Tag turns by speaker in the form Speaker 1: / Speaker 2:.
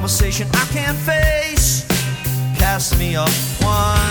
Speaker 1: conversation I can't face. Cast me up one